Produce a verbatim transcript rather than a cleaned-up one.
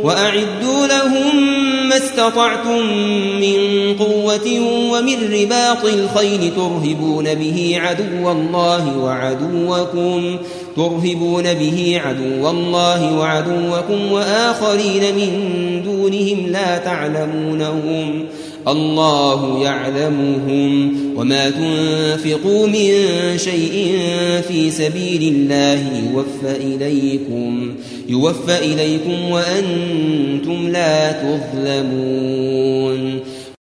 وأعدوا لهم ما استطعتم من قوة ومن رباط الخيل ترهبون به عدو الله وعدوكم ترهبون به عدو الله وعدوكم وآخرين من دونهم لا تعلمونهم الله يعلمهم وما تنفقوا من شيء في سبيل الله يوفى إليكم يوفى إليكم وأنتم لا تظلمون